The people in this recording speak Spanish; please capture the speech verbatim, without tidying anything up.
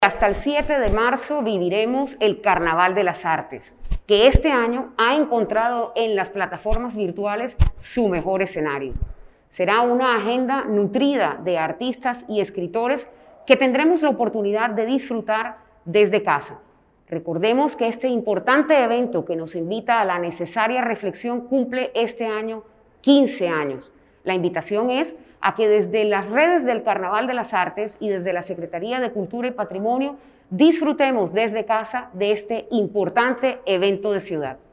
Hasta el siete de marzo viviremos el Carnaval de las Artes, que este año ha encontrado en las plataformas virtuales su mejor escenario. Será una agenda nutrida de artistas y escritores que tendremos la oportunidad de disfrutar desde casa. Recordemos que este importante evento que nos invita a la necesaria reflexión cumple este año quince años. La invitación es a que desde las redes del Carnaval de las Artes y desde la Secretaría de Cultura y Patrimonio disfrutemos desde casa de este importante evento de ciudad.